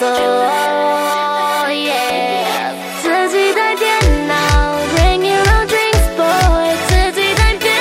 Oh yeah， 自己带电脑 ，Bring your own drinks, boy， 自己带电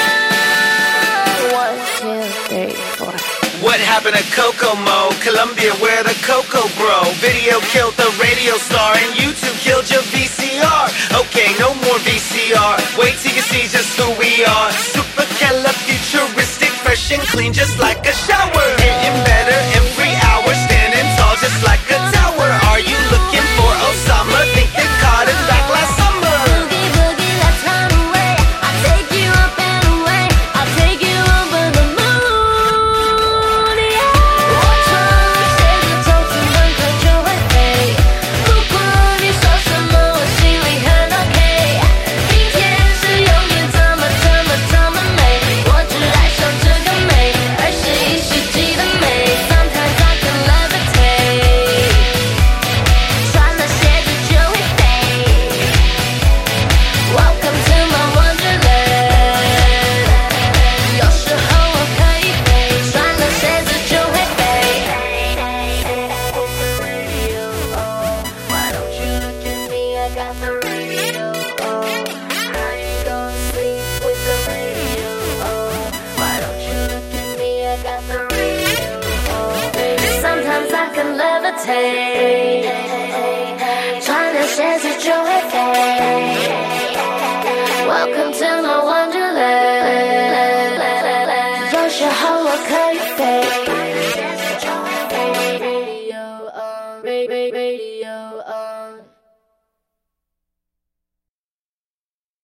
脑。1, 2, 3, 4. What happened to Kokomo? Colombia, where the cocoa grow. Video killed the radio star, and YouTube killed your VCR. Okay, no more VCR. Wait till you see just who we are. Supercalifragilistic, fresh and clean, just like a shower. Getting better every hour, standing tall, just like a tower. Are you looking for Osama? Think they caught him back last summer. Boogie boogie, let's run away. I'll take you up and away. I'll take you over the moon. Yeah. 我穿鞋子走出门口就会飞。不管你说什么，我心里很 OK。明天是永远这么美。我只爱上这个美，21世纪的美。Sometimes I can levitate。穿了鞋子就会飞。Welcome to my wonderland。有时候我可以飞，穿了鞋子就会飞。Why don't you look at me? I got the radio. How you gonna sleep with the radio? Why don't you look at me? I got the radio. Sometimes I can levitate.